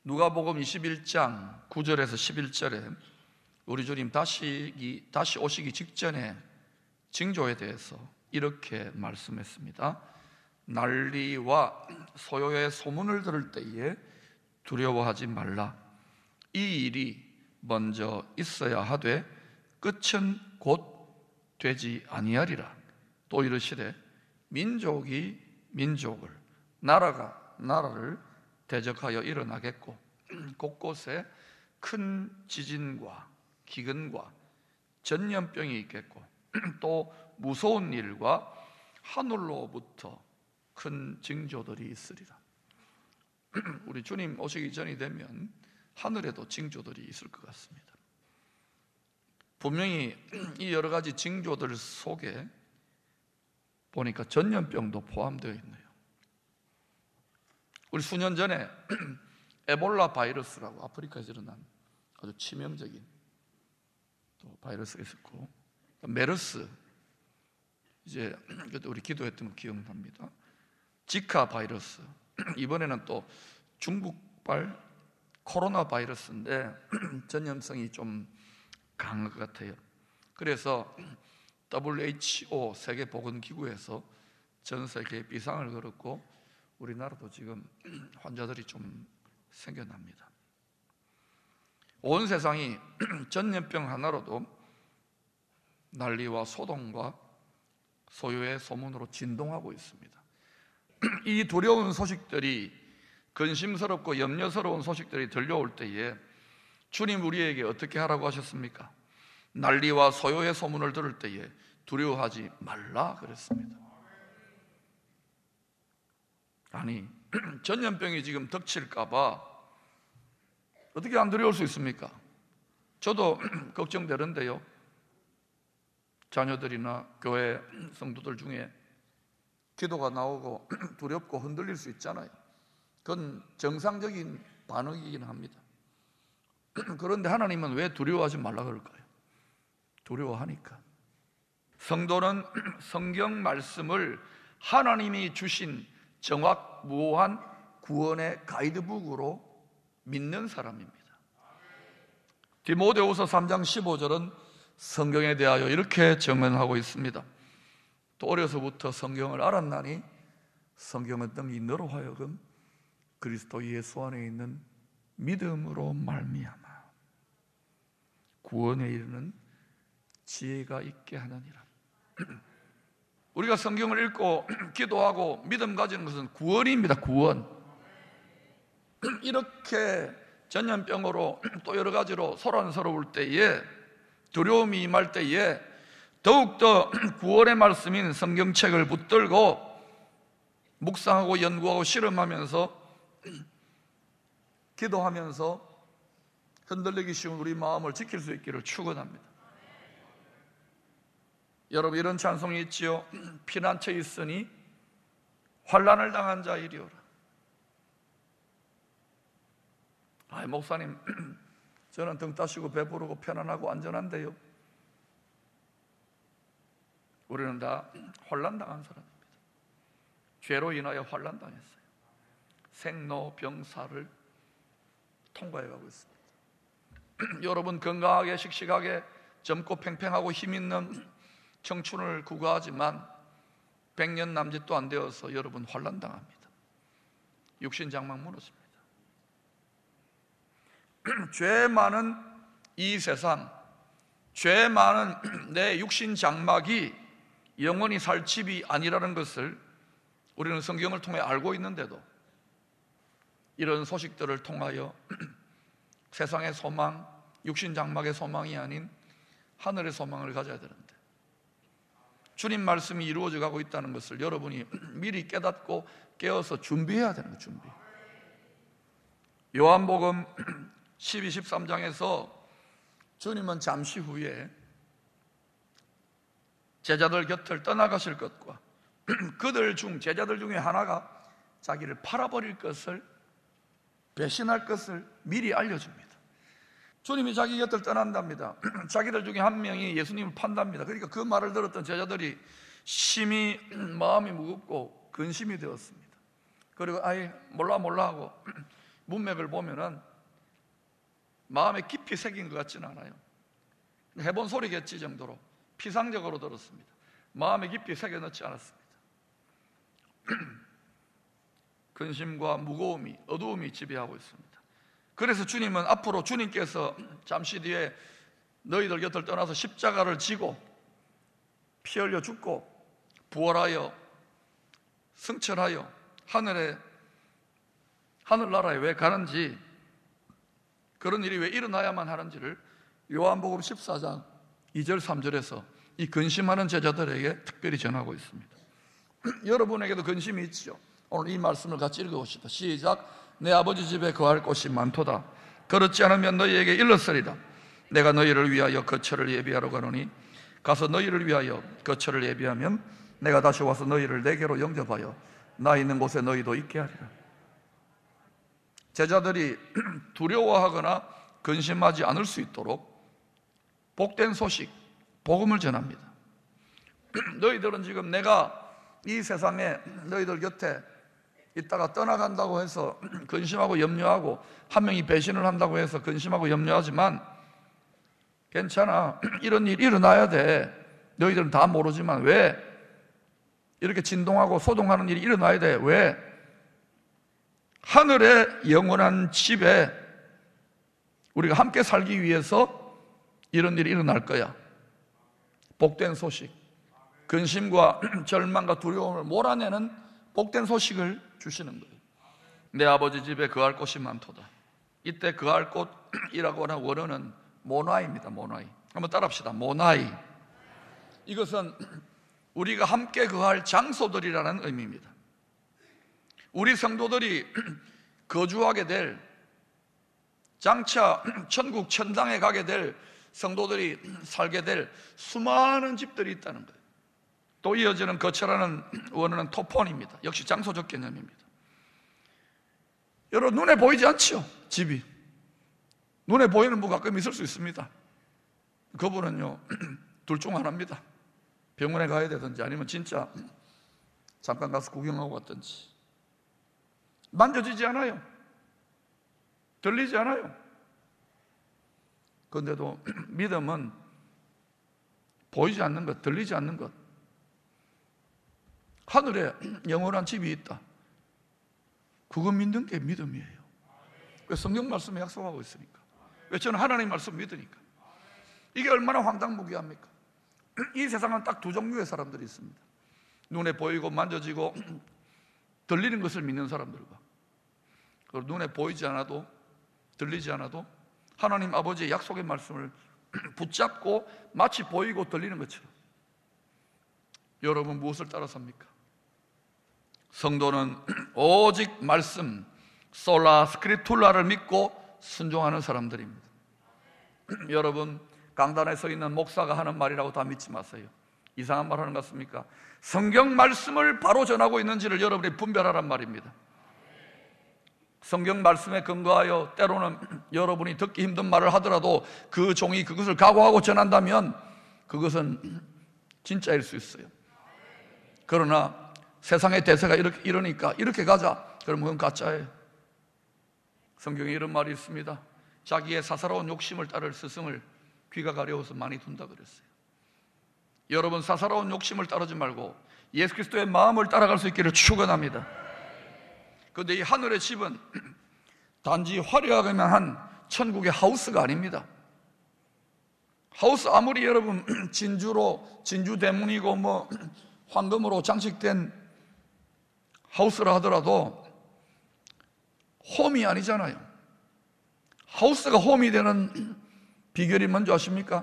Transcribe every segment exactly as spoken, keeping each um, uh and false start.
누가복음 이십일 장 구 절에서 십일 절에 우리 주님 다시, 다시 오시기 직전에 징조에 대해서 이렇게 말씀했습니다. 난리와 소요의 소문을 들을 때에 두려워하지 말라. 이 일이 먼저 있어야 하되 끝은 곧 되지 아니하리라. 또 이르시되 민족이 민족을, 나라가 나라를 대적하여 일어나겠고 곳곳에 큰 지진과 기근과 전염병이 있겠고 또 무서운 일과 하늘로부터 큰 징조들이 있으리라. 우리 주님 오시기 전이 되면 하늘에도 징조들이 있을 것 같습니다. 분명히 이 여러 가지 징조들 속에 보니까 전염병도 포함되어 있네요. 우리 수년 전에 에볼라 바이러스라고 아프리카에서 일어난 아주 치명적인 또 바이러스가 있었고, 메르스, 이제 그때 우리 기도했던 거 기억납니다. 지카 바이러스, 이번에는 또 중국발 코로나 바이러스인데 전염성이 좀 강한 것 같아요. 그래서 더블유 에이치 오 세계보건기구에서 전 세계에 비상을 걸었고 우리나라도 지금 환자들이 좀 생겨납니다. 온 세상이 전염병 하나로도 난리와 소동과 소요의 소문으로 진동하고 있습니다. 이 두려운 소식들이, 근심스럽고 염려스러운 소식들이 들려올 때에 주님 우리에게 어떻게 하라고 하셨습니까? 난리와 소요의 소문을 들을 때에 두려워하지 말라 그랬습니다. 아니, 전염병이 지금 덮칠까 봐 어떻게 안 두려울 수 있습니까? 저도 걱정되는데요. 자녀들이나 교회 성도들 중에 기도가 나오고 두렵고 흔들릴 수 있잖아요. 그건 정상적인 반응이긴 합니다. 그런데 하나님은 왜 두려워하지 말라 그럴까요? 두려워하니까. 성도는 성경 말씀을 하나님이 주신 정확무오한 구원의 가이드북으로 믿는 사람입니다. 디모데후서 삼 장 십오 절은 성경에 대하여 이렇게 증언하고 있습니다. 또 어려서부터 성경을 알았나니 성경은 등이 너로 하여금 그리스도 예수 안에 있는 믿음으로 말미암아 구원에 이르는 지혜가 있게 하느니라. 우리가 성경을 읽고 기도하고 믿음 가지는 것은 구원입니다. 구원. 이렇게 전염병으로 또 여러 가지로 소란스러울 때에, 두려움이 임할 때에 더욱더 구원의 말씀인 성경책을 붙들고 묵상하고 연구하고 실험하면서 기도하면서 흔들리기 쉬운 우리 마음을 지킬 수 있기를 축원합니다. 여러분, 이런 찬송이 있지요. 피난처 있으니 환난을 당한 자 이리 오라. 아, 목사님, 저는 등 따시고 배부르고 편안하고 안전한데요. 우리는 다 환난 당한 사람입니다. 죄로 인하여 환난 당했어요. 생로병사를 통과해 가고 있습니다. 여러분, 건강하게 씩씩하게 젊고 팽팽하고 힘있는 청춘을 구가하지만 백년 남짓도 안 되어서 여러분 환난 당합니다. 육신 장막 무너집니다. 죄 많은 이 세상, 죄 많은 내 육신 장막이 영원히 살 집이 아니라는 것을 우리는 성경을 통해 알고 있는데도 이런 소식들을 통하여 세상의 소망, 육신 장막의 소망이 아닌 하늘의 소망을 가져야 되는데 주님 말씀이 이루어져 가고 있다는 것을 여러분이 미리 깨닫고 깨어서 준비해야 되는 거예요. 준비. 요한복음 십이, 십삼 장에서 주님은 잠시 후에 제자들 곁을 떠나가실 것과 그들 중 제자들 중에 하나가 자기를 팔아버릴 것을, 배신할 것을 미리 알려줍니다. 주님이 자기 곁을 떠난답니다. 자기들 중에 한 명이 예수님을 판답니다. 그러니까 그 말을 들었던 제자들이 심히 마음이 무겁고 근심이 되었습니다. 그리고 아이 몰라 몰라 하고 문맥을 보면은 마음에 깊이 새긴 것 같지는 않아요. 해본 소리겠지 정도로 피상적으로 들었습니다. 마음에 깊이 새겨 넣지 않았습니다. 근심과 무거움이, 어두움이 지배하고 있습니다. 그래서 주님은 앞으로 주님께서 잠시 뒤에 너희들 곁을 떠나서 십자가를 지고 피 흘려 죽고 부활하여 승천하여 하늘에 하늘나라에 왜 가는지, 그런 일이 왜 일어나야만 하는지를 요한복음 십사 장 이 절 삼 절에서 이 근심하는 제자들에게 특별히 전하고 있습니다. 여러분에게도 근심이 있죠. 오늘 이 말씀을 같이 읽어봅시다. 시작. 내 아버지 집에 거할 곳이 많도다. 그렇지 않으면 너희에게 일렀으리라. 내가 너희를 위하여 거처를 예비하러 가노니 가서 너희를 위하여 거처를 예비하면 내가 다시 와서 너희를 내게로 영접하여 나 있는 곳에 너희도 있게 하리라. 제자들이 두려워하거나 근심하지 않을 수 있도록 복된 소식, 복음을 전합니다. 너희들은 지금 내가 이 세상에 너희들 곁에 있다가 떠나간다고 해서 근심하고 염려하고, 한 명이 배신을 한다고 해서 근심하고 염려하지만 괜찮아, 이런 일 일어나야 돼. 너희들은 다 모르지만 왜 이렇게 진동하고 소동하는 일이 일어나야 돼? 왜? 하늘의 영원한 집에 우리가 함께 살기 위해서 이런 일이 일어날 거야. 복된 소식, 근심과 절망과 두려움을 몰아내는 복된 소식을 주시는 거예요. 내 아버지 집에 거할 곳이 많도다. 이때 거할 곳이라고 하는 원어는 모나이입니다. 모나이. 한번 따라합시다. 모나이. 이것은 우리가 함께 거할 장소들이라는 의미입니다. 우리 성도들이 거주하게 될, 장차 천국 천당에 가게 될, 성도들이 살게 될 수많은 집들이 있다는 거예요. 또 이어지는 거처라는 원어는 토폰입니다. 역시 장소적 개념입니다. 여러분, 눈에 보이지 않죠? 집이 눈에 보이는 분 가끔 있을 수 있습니다. 그분은요 둘 중 하나입니다. 병원에 가야 되든지 아니면 진짜 잠깐 가서 구경하고 갔든지. 만져지지 않아요. 들리지 않아요. 그런데도 믿음은 보이지 않는 것, 들리지 않는 것, 하늘에 영원한 집이 있다. 그거 믿는 게 믿음이에요. 왜? 성경 말씀에 약속하고 있으니까. 왜? 저는 하나님 말씀 믿으니까. 이게 얼마나 황당무계합니까? 이 세상은 딱 두 종류의 사람들이 있습니다. 눈에 보이고 만져지고 들리는 것을 믿는 사람들과, 그리고 눈에 보이지 않아도 들리지 않아도 하나님 아버지의 약속의 말씀을 붙잡고 마치 보이고 들리는 것처럼. 여러분, 무엇을 따라 삽니까? 성도는 오직 말씀, 솔라 스크립툴라를 믿고 순종하는 사람들입니다. 여러분, 강단에 서 있는 목사가 하는 말이라고 다 믿지 마세요. 이상한 말 하는 것 같습니까? 성경 말씀을 바로 전하고 있는지를 여러분이 분별하란 말입니다. 성경 말씀에 근거하여 때로는 여러분이 듣기 힘든 말을 하더라도 그 종이 그것을 각오하고 전한다면 그것은 진짜일 수 있어요. 그러나 세상의 대세가 이렇게 이러니까 이렇게 가자, 그러면 그건 가짜예요. 성경에 이런 말이 있습니다. 자기의 사사로운 욕심을 따를 스승을 귀가 가려워서 많이 둔다 그랬어요. 여러분, 사사로운 욕심을 따르지 말고 예수 그리스도의 마음을 따라갈 수 있기를 축원합니다. 그런데 이 하늘의 집은 단지 화려하게만 한 천국의 하우스가 아닙니다. 하우스 아무리 여러분 진주로, 진주 대문이고 뭐 황금으로 장식된 하우스라 하더라도 홈이 아니잖아요. 하우스가 홈이 되는 비결이 뭔지 아십니까?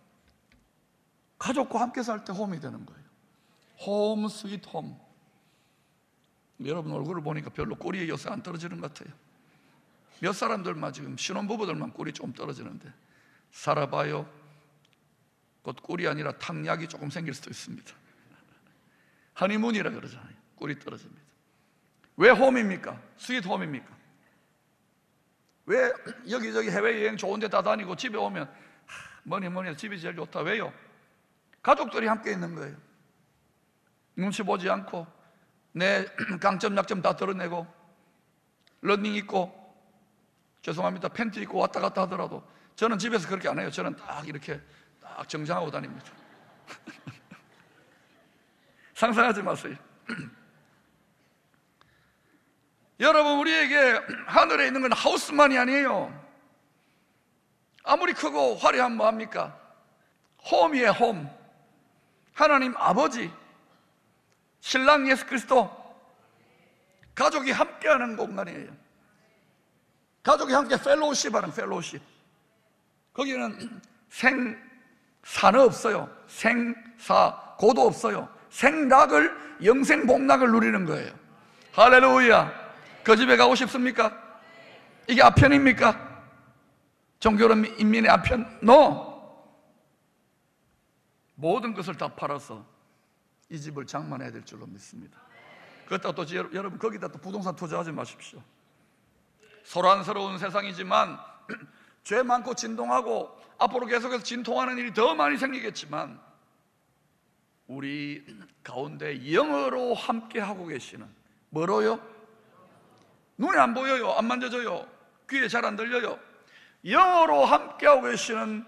가족과 함께 살 때 홈이 되는 거예요. 홈 스윗 홈. 여러분 얼굴을 보니까 별로 꼬리에 요새 안 떨어지는 것 같아요. 몇 사람들만 지금 신혼부부들만 꼬리 좀 떨어지는데 살아봐요. 곧 꿀이 아니라 탕약이 조금 생길 수도 있습니다. 허니문이라 그러잖아요. 꿀이 떨어집니다. 왜 홈입니까? 스윗 홈입니까? 왜 여기저기 해외여행 좋은 데 다 다니고 집에 오면 뭐니 뭐니 해도 집이 제일 좋다. 왜요? 가족들이 함께 있는 거예요. 눈치 보지 않고 내 강점 약점 다 드러내고 러닝 입고 죄송합니다. 팬티 입고 왔다 갔다 하더라도 저는 집에서 그렇게 안 해요. 저는 딱 이렇게 딱 정장하고 다닙니다. 상상하지 마세요. 여러분, 우리에게 하늘에 있는 건 하우스만이 아니에요. 아무리 크고 화려하면 뭐합니까? 홈이에요. 홈. 하나님 아버지, 신랑 예수 그리스도, 가족이 함께하는 공간이에요. 가족이 함께 펠로우십 하는 펠로우십. 거기는 생사는 없어요. 생사고도 없어요. 생락을, 영생복락을 누리는 거예요. 할렐루야. 그 집에 가고 싶습니까? 이게 아편입니까? 종교론 인민의 아편? No. 모든 것을 다 팔아서 이 집을 장만해야 될 줄로 믿습니다. 그렇다고 또 여러분 거기다 또 부동산 투자하지 마십시오. 소란스러운 세상이지만 죄 많고 진동하고 앞으로 계속해서 진통하는 일이 더 많이 생기겠지만 우리 가운데 영으로 함께 하고 계시는, 뭐로요? 눈에 안 보여요. 안 만져져요. 귀에 잘 안 들려요. 영으로 함께 하고 계시는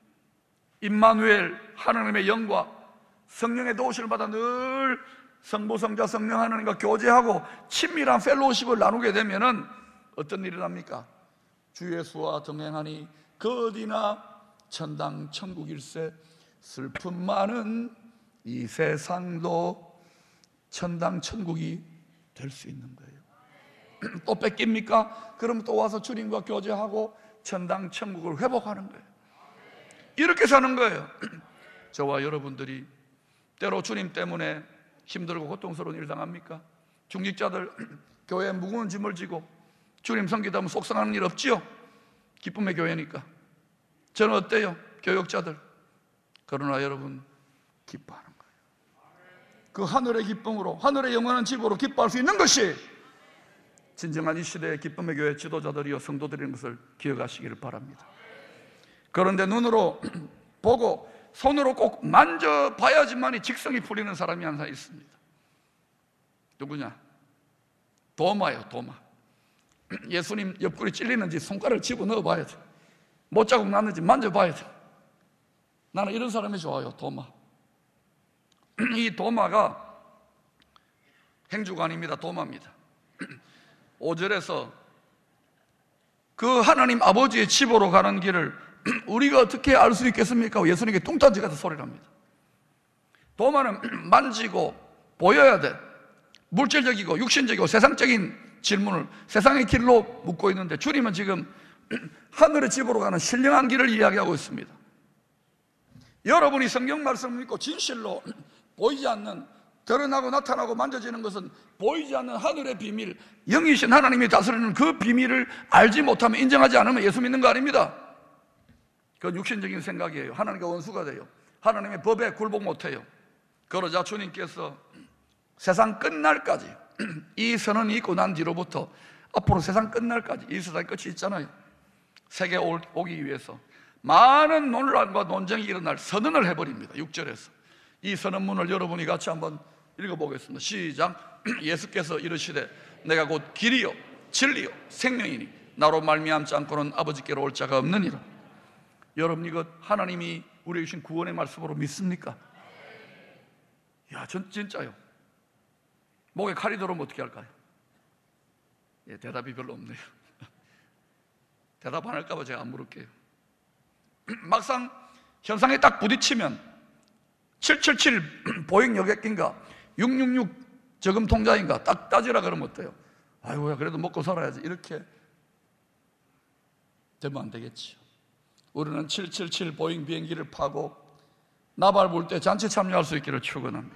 임마누엘, 하나님의 영과 성령의 도우심을 받아 늘 성부, 성자, 성령 하나님과 교제하고 친밀한 펠로우십을 나누게 되면은 어떤 일이 납니까? 주 예수와 동행하니 그 어디나 천당 천국일세. 슬픔 많은 이 세상도 천당 천국이 될 수 있는 거예요. 또 뺏깁니까? 그럼 또 와서 주님과 교제하고 천당 천국을 회복하는 거예요. 이렇게 사는 거예요. 저와 여러분들이 때로 주님 때문에 힘들고 고통스러운 일 당합니까? 중직자들 교회에 무거운 짐을 지고 주님 섬기다 보면 속상하는 일 없지요? 기쁨의 교회니까. 저는 어때요? 교역자들. 그러나 여러분 기뻐하는 거예요. 그 하늘의 기쁨으로, 하늘의 영원한 집으로 기뻐할 수 있는 것이 진정한 이 시대의 기쁨의 교회 지도자들이여 성도들인 것을 기억하시기를 바랍니다. 그런데 눈으로 보고 손으로 꼭 만져봐야지만이 직성이 풀리는 사람이 한 사람 있습니다. 누구냐? 도마예요. 도마. 예수님 옆구리 찔리는지 손가락을 집어넣어 봐야 돼. 못자국 났는지 만져봐야 돼. 나는 이런 사람이 좋아요. 도마. 이 도마가 행주가 아닙니다. 도마입니다. 오 절에서 그 하나님 아버지의 집으로 가는 길을 우리가 어떻게 알 수 있겠습니까? 예수님께 뚱딴지 같은 소리를 합니다. 도마는 만지고 보여야 돼. 물질적이고 육신적이고 세상적인 질문을 세상의 길로 묻고 있는데 주님은 지금 하늘의 집으로 가는 신령한 길을 이야기하고 있습니다. 여러분이 성경 말씀을 믿고 진실로 보이지 않는, 드러나고 나타나고 만져지는 것은 보이지 않는 하늘의 비밀, 영이신 하나님이 다스리는 그 비밀을 알지 못하면, 인정하지 않으면 예수 믿는 거 아닙니다. 그건 육신적인 생각이에요. 하나님과 원수가 돼요. 하나님의 법에 굴복 못해요. 그러자 주님께서 세상 끝날까지, 이 선언이 있고 난 뒤로부터 앞으로 세상 끝날까지 이 세상에 끝이 있잖아요. 세계 오기 위해서 많은 논란과 논쟁이 일어날 선언을 해버립니다. 육 절에서 이 선언문을 여러분이 같이 한번 읽어보겠습니다. 시작. 예수께서 이르시되 내가 곧 길이요 진리요 생명이니 나로 말미암지 않고는 아버지께로 올 자가 없느니라. 여러분, 이것 하나님이 우리에게 주신 구원의 말씀으로 믿습니까? 야, 전 진짜요. 목에 칼이 들어오면 어떻게 할까요? 예, 대답이 별로 없네요. 대답 안 할까봐 제가 안 물을게요. 막상 현상에 딱 부딪히면 칠칠칠 보행 여객기인가 육육육 저금 통장인가 딱 따지라 그러면 어때요? 아이고야, 그래도 먹고 살아야지. 이렇게 되면 안 되겠지요. 우리는 칠칠칠 보잉 비행기를 파고 나발 불 때 잔치 참여할 수 있기를 축원합니다.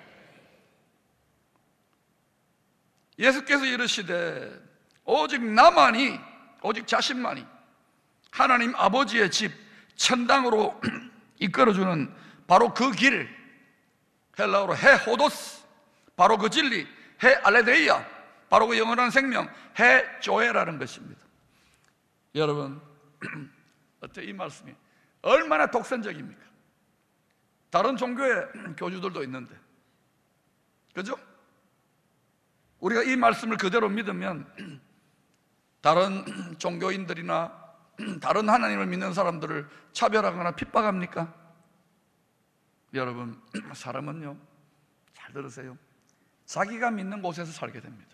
예수께서 이르시되 오직 나만이, 오직 자신만이 하나님 아버지의 집 천당으로 이끌어주는 바로 그 길, 헬라어로 헤호도스, 바로 그 진리, 헤 알레데이아, 바로 그 영원한 생명, 헤 조에라는 것입니다. 여러분, 어때 이 말씀이 얼마나 독선적입니까? 다른 종교의 교주들도 있는데, 그죠? 우리가 이 말씀을 그대로 믿으면 다른 종교인들이나 다른 하나님을 믿는 사람들을 차별하거나 핍박합니까? 여러분, 사람은요, 잘 들으세요. 자기가 믿는 곳에서 살게 됩니다.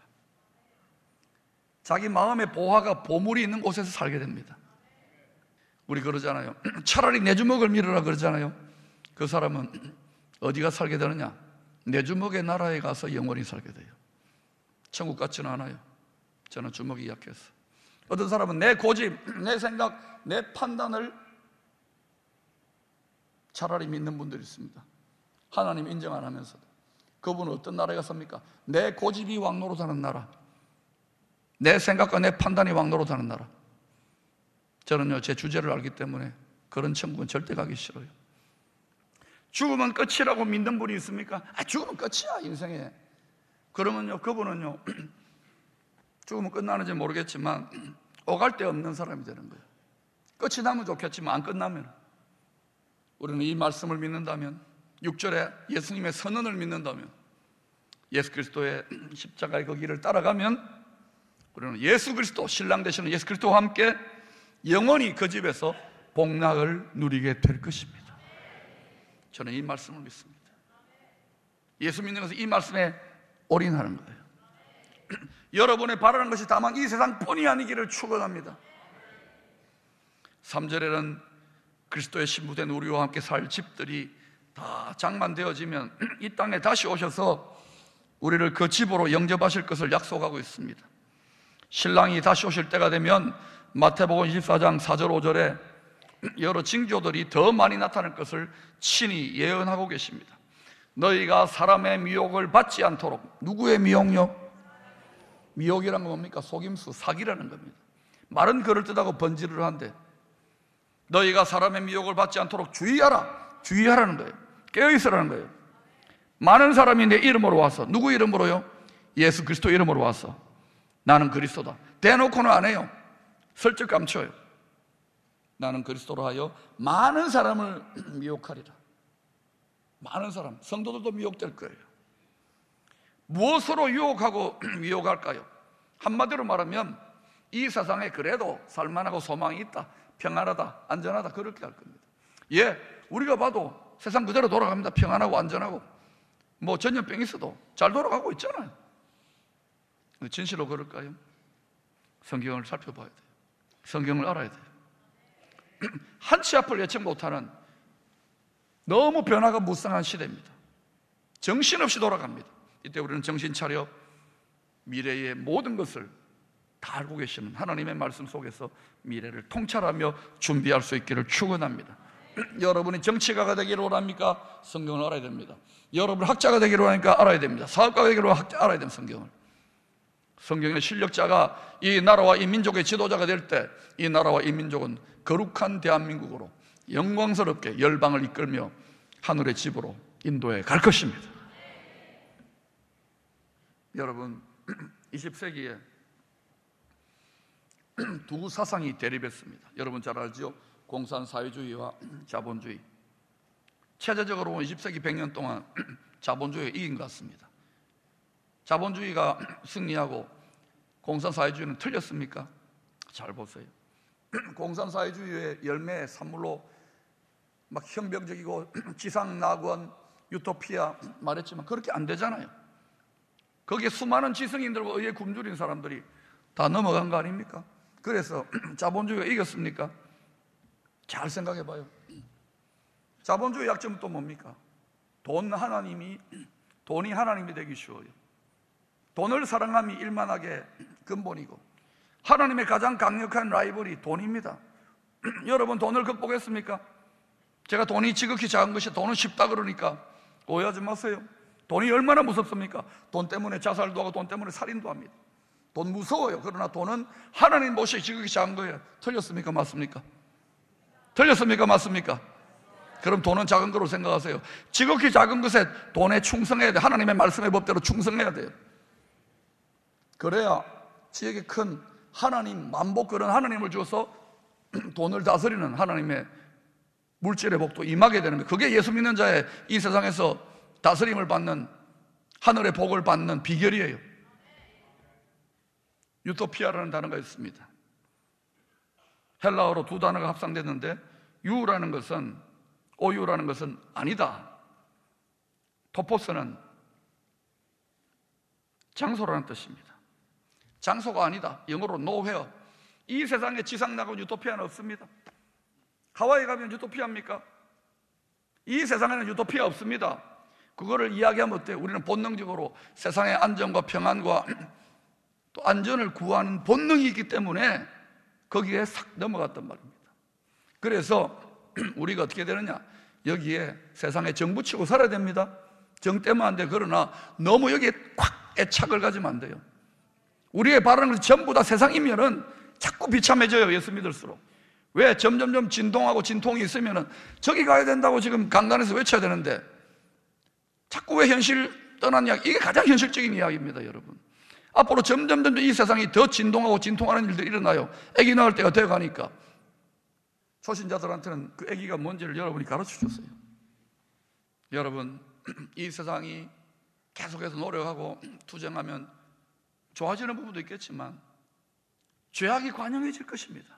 자기 마음의 보화가 보물이 있는 곳에서 살게 됩니다. 우리 그러잖아요. 차라리 내 주먹을 밀으라 그러잖아요. 그 사람은 어디가 살게 되느냐? 내 주먹의 나라에 가서 영원히 살게 돼요. 천국 같지는 않아요. 저는 주먹이 약해서. 어떤 사람은 내 고집, 내 생각, 내 판단을 차라리 믿는 분들이 있습니다. 하나님 인정 안 하면서도. 그분은 어떤 나라에 갔습니까? 내 고집이 왕노릇하는 나라, 내 생각과 내 판단이 왕노릇하는 나라. 저는요, 제 주제를 알기 때문에 그런 천국은 절대 가기 싫어요. 죽으면 끝이라고 믿는 분이 있습니까? 아, 죽으면 끝이야, 인생에. 그러면요, 그분은요, 죽으면 끝나는지 모르겠지만 오갈 데 없는 사람이 되는 거예요. 끝이 나면 좋겠지만 안 끝나면, 우리는 이 말씀을 믿는다면, 육 절에 예수님의 선언을 믿는다면, 예수 그리스도의 십자가의 그 길을 따라가면 우리는 예수 그리스도, 신랑 되시는 예수 그리스도와 함께 영원히 그 집에서 복락을 누리게 될 것입니다. 저는 이 말씀을 믿습니다. 예수 믿는 것은 이 말씀에 올인하는 거예요. 여러분의 바라는 것이 다만 이 세상뿐이 아니기를 축원합니다. 삼 절에는 그리스도의 신부된 우리와 함께 살 집들이 다 장만되어지면 이 땅에 다시 오셔서 우리를 그 집으로 영접하실 것을 약속하고 있습니다. 신랑이 다시 오실 때가 되면 마태복음 이십사 장 사 절 오 절에 여러 징조들이 더 많이 나타날 것을 친히 예언하고 계십니다. 너희가 사람의 미혹을 받지 않도록. 누구의 미혹요? 미혹이란 건 뭡니까? 속임수, 사기라는 겁니다. 말은 그럴듯하고 번지르르한데 너희가 사람의 미혹을 받지 않도록 주의하라, 주의하라는 거예요. 깨어있으라는 거예요. 많은 사람이 내 이름으로 와서, 누구 이름으로요? 예수 그리스도 이름으로 와서 나는 그리스도다 대놓고는 안 해요. 슬쩍 감춰요. 나는 그리스도로 하여 많은 사람을 미혹하리라. 많은 사람, 성도들도 미혹될 거예요. 무엇으로 유혹하고 미혹할까요? 한마디로 말하면 이 세상에 그래도 살만하고 소망이 있다, 평안하다, 안전하다, 그렇게 할 겁니다. 예, 우리가 봐도 세상 그대로 돌아갑니다. 평안하고 안전하고, 뭐 전염병 있어도 잘 돌아가고 있잖아요. 진실로 그럴까요? 성경을 살펴봐야 돼요. 성경을 알아야 돼요. 한치 앞을 예측 못하는 너무 변화가 무쌍한 시대입니다. 정신없이 돌아갑니다. 이때 우리는 정신 차려 미래의 모든 것을 다 알고 계시는 하나님의 말씀 속에서 미래를 통찰하며 준비할 수 있기를 축원합니다. 여러분이 정치가가 되기를 원합니까? 성경을 알아야 됩니다. 여러분 학자가 되기를 원하니까 알아야 됩니다. 사업가가 되기를 원하니까 알아야 됩니다. 성경을. 성경의 실력자가 이 나라와 이 민족의 지도자가 될 때 이 나라와 이 민족은 거룩한 대한민국으로 영광스럽게 열방을 이끌며 하늘의 집으로 인도해 갈 것입니다. 여러분, 이십 세기에 두 사상이 대립했습니다. 여러분 잘 알죠? 공산사회주의와 자본주의. 체제적으로 보면 이십 세기 백 년 동안 자본주의가 이긴 것 같습니다. 자본주의가 승리하고 공산사회주의는 틀렸습니까? 잘 보세요. 공산사회주의의 열매 산물로 막 혁명적이고 지상낙원, 유토피아 말했지만 그렇게 안 되잖아요. 거기에 수많은 지성인들과 의에 굶주린 사람들이 다 넘어간 거 아닙니까? 그래서 자본주의가 이겼습니까? 잘 생각해 봐요. 자본주의 약점은 또 뭡니까? 돈 하나님이, 돈이 하나님이 되기 쉬워요. 돈을 사랑함이 일만하게 근본이고, 하나님의 가장 강력한 라이벌이 돈입니다. 여러분 돈을 극복했습니까? 제가 돈이 지극히 작은 것이 돈은 쉽다 그러니까 오해하지 마세요. 돈이 얼마나 무섭습니까? 돈 때문에 자살도 하고 돈 때문에 살인도 합니다. 돈 무서워요. 그러나 돈은 하나님 못이 지극히 작은 거예요. 틀렸습니까? 맞습니까? 틀렸습니까? 맞습니까? 그럼 돈은 작은 거로 생각하세요. 지극히 작은 것에 돈에 충성해야 돼. 하나님의 말씀의 법대로 충성해야 돼요. 그래야 지에게 큰 하나님, 만복 그런 하나님을 주어서 돈을 다스리는 하나님의 물질의 복도 임하게 되는 거예요. 그게 예수 믿는 자의 이 세상에서 다스림을 받는, 하늘의 복을 받는 비결이에요. 유토피아라는 단어가 있습니다. 헬라어로 두 단어가 합성됐는데 유라는 것은, 오유라는 것은 아니다. 토포스는 장소라는 뜻입니다. 장소가 아니다. 영어로 nowhere. 이 세상에 지상나고 유토피아는 없습니다. 하와이 가면 유토피아입니까? 이 세상에는 유토피아 없습니다. 그거를 이야기하면 어때요? 우리는 본능적으로 세상의 안정과 평안과 또 안전을 구하는 본능이 있기 때문에 거기에 싹 넘어갔단 말입니다. 그래서 우리가 어떻게 되느냐? 여기에 세상에 정붙이고 살아야 됩니다. 정 떼면 안 돼. 그러나 너무 여기에 콱 애착을 가지면 안 돼요. 우리의 바라는 것이 전부 다 세상이면은 자꾸 비참해져요. 예수 믿을수록. 왜? 점점점 진동하고 진통이 있으면은 저기 가야 된다고 지금 강단에서 외쳐야 되는데 자꾸 왜 현실 떠났냐? 이게 가장 현실적인 이야기입니다, 여러분. 앞으로 점점점 이 세상이 더 진동하고 진통하는 일들이 일어나요. 아기 낳을 때가 되어가니까. 초신자들한테는 그 아기가 뭔지를 여러분이 가르쳐 줬어요. 여러분, 이 세상이 계속해서 노력하고 투쟁하면 좋아지는 부분도 있겠지만 죄악이 관영해질 것입니다.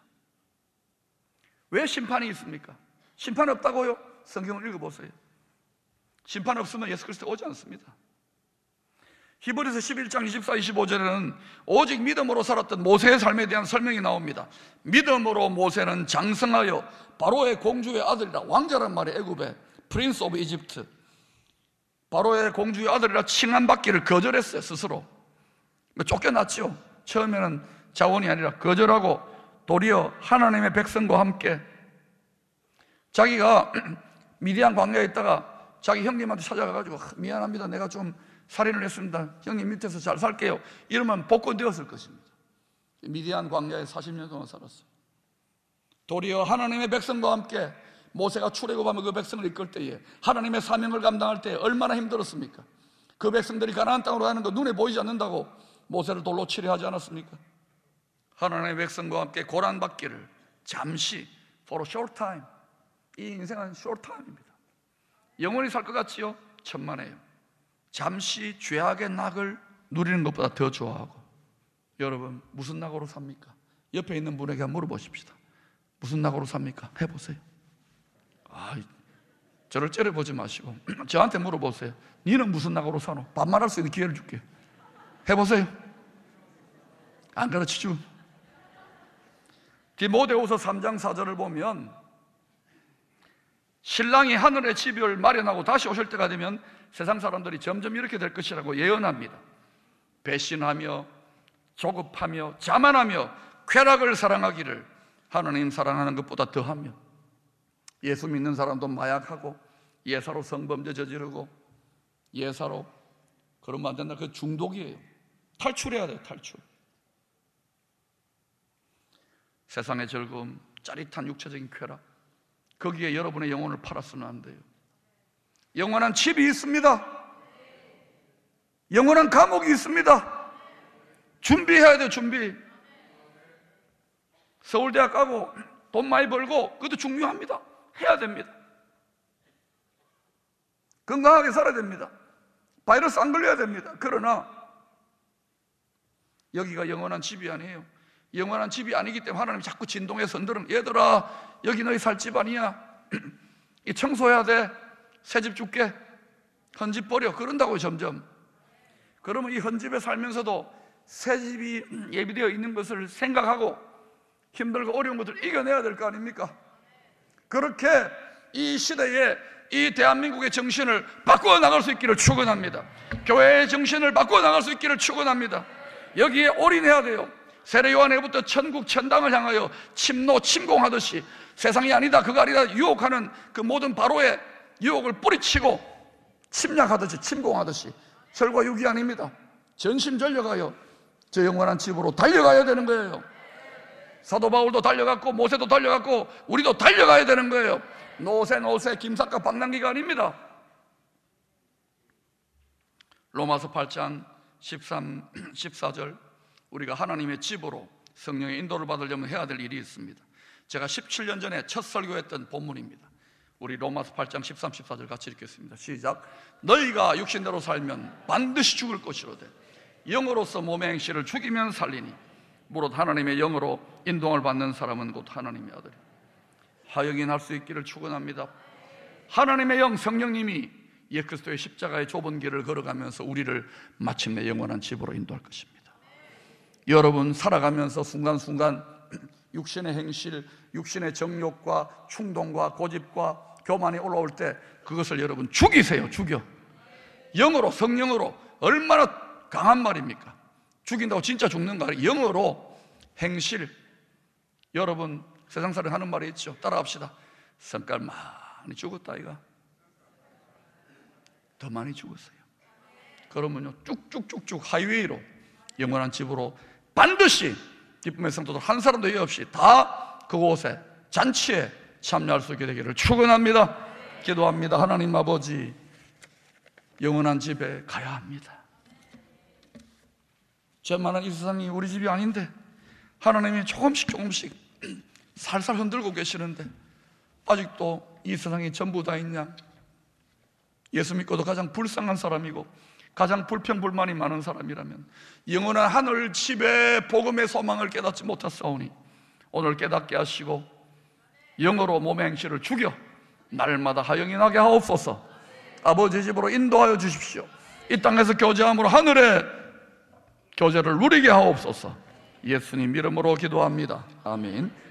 왜 심판이 있습니까? 심판 없다고요? 성경을 읽어보세요. 심판 없으면 예수 그리스도 오지 않습니다. 히브리서 십일 장 이십사, 이십오 절에는 오직 믿음으로 살았던 모세의 삶에 대한 설명이 나옵니다. 믿음으로 모세는 장성하여 바로의 공주의 아들이라, 왕자란 말이에요. 애굽의 프린스 오브 이집트, 바로의 공주의 아들이라 칭함받기를 거절했어요. 스스로 쫓겨났죠. 처음에는 자원이 아니라 거절하고 도리어 하나님의 백성과 함께 자기가 미디안 광야에 있다가 자기 형님한테 찾아가가지고 미안합니다, 내가 좀 살인을 했습니다, 형님 밑에서 잘 살게요, 이러면 복권되었을 것입니다. 미디안 광야에 사십 년 동안 살았어요. 도리어 하나님의 백성과 함께 모세가 출애굽하며 그 백성을 이끌 때에 하나님의 사명을 감당할 때 얼마나 힘들었습니까? 그 백성들이 가나안 땅으로 가는 거 눈에 보이지 않는다고 모세를 돌로 치려 하지 않았습니까? 하나님의 백성과 함께 고난받기를 잠시, for a short time. 이 인생은 short time입니다. 영원히 살 것 같지요? 천만에요. 잠시 죄악의 낙을 누리는 것보다 더 좋아하고. 여러분, 무슨 낙으로 삽니까? 옆에 있는 분에게 한번 물어보십시다. 무슨 낙으로 삽니까? 해보세요. 아, 저를 째려보지 마시고 저한테 물어보세요. 니는 무슨 낙으로 사노? 반말할 수 있는 기회를 줄게. 해보세요. 안 가르치죠? 디모데후서 삼 장 사 절을 보면 신랑이 하늘의 집을 마련하고 다시 오실 때가 되면 세상 사람들이 점점 이렇게 될 것이라고 예언합니다. 배신하며 조급하며 자만하며 쾌락을 사랑하기를 하나님 사랑하는 것보다 더하며, 예수 믿는 사람도 마약하고 예사로 성범죄 저지르고 예사로 그러면 안 된다. 그 중독이에요. 탈출해야 돼요. 탈출. 세상의 즐거움, 짜릿한 육체적인 쾌락, 거기에 여러분의 영혼을 팔아서는 안 돼요. 영원한 집이 있습니다. 영원한 감옥이 있습니다. 준비해야 돼요. 준비. 서울대학 가고 돈 많이 벌고 그것도 중요합니다. 해야 됩니다. 건강하게 살아야 됩니다. 바이러스 안 걸려야 됩니다. 그러나 여기가 영원한 집이 아니에요. 영원한 집이 아니기 때문에 하나님이 자꾸 진동해서 흔들면, 얘들아 여기 너희 살 집 아니야, 이 청소해야 돼, 새 집 줄게, 헌집 버려, 그런다고요. 점점. 그러면 이 헌집에 살면서도 새 집이 예비되어 있는 것을 생각하고 힘들고 어려운 것들을 이겨내야 될 거 아닙니까? 그렇게 이 시대에 이 대한민국의 정신을 바꾸어 나갈 수 있기를 축원합니다. 교회의 정신을 바꾸어 나갈 수 있기를 축원합니다. 여기에 올인해야 돼요. 세례 요한에부터 천국 천당을 향하여 침노 침공하듯이 세상이 아니다, 그거 아니다 유혹하는 그 모든 바로의 유혹을 뿌리치고 침략하듯이 침공하듯이 혈과 육이 아닙니다. 전심전력하여 저 영원한 집으로 달려가야 되는 거예요. 사도 바울도 달려갔고 모세도 달려갔고 우리도 달려가야 되는 거예요. 노세 노세 김삿갓 방랑기가 아닙니다. 로마서 팔 장 십삼, 십사 절, 우리가 하나님의 집으로 성령의 인도를 받으려면 해야 될 일이 있습니다. 제가 십칠 년 전에 첫 설교했던 본문입니다. 우리 로마서 팔 장 십삼, 십사 절 같이 읽겠습니다. 시작. 너희가 육신대로 살면 반드시 죽을 것이로되 영으로서 몸의 행실을 죽이면 살리니 무릇 하나님의 영으로 인도함을 받는 사람은 곧 하나님의 아들이 하영인할 수 있기를 축원합니다. 하나님의 영 성령님이 예수 그리스도의 십자가의 좁은 길을 걸어가면서 우리를 마침내 영원한 집으로 인도할 것입니다. 여러분 살아가면서 순간순간 육신의 행실, 육신의 정욕과 충동과 고집과 교만이 올라올 때 그것을 여러분 죽이세요. 죽여. 영으로, 성령으로. 얼마나 강한 말입니까? 죽인다고 진짜 죽는 거 아니에요. 영으로 행실. 여러분 세상살이 하는 말이 있죠. 따라합시다. 성깔 많이 죽었다 이가. 더 많이 죽었어요. 그러면요 쭉쭉쭉쭉 하이웨이로 영원한 집으로 반드시 기쁨의 성도들 한 사람도 예 없이 다 그곳에 잔치에 참여할 수 있게 되기를 축원합니다. 기도합니다. 하나님 아버지, 영원한 집에 가야 합니다. 죄 많은 이 세상이 우리 집이 아닌데 하나님이 조금씩 조금씩 살살 흔들고 계시는데 아직도 이 세상이 전부 다 있냐? 예수 믿고도 가장 불쌍한 사람이고 가장 불평불만이 많은 사람이라면 영원한 하늘 집의 복음의 소망을 깨닫지 못했사오니 오늘 깨닫게 하시고 영으로 몸의 행실을 죽여 날마다 하영이 나게 하옵소서. 아버지 집으로 인도하여 주십시오. 이 땅에서 교제함으로 하늘의 교제를 누리게 하옵소서. 예수님 이름으로 기도합니다. 아멘.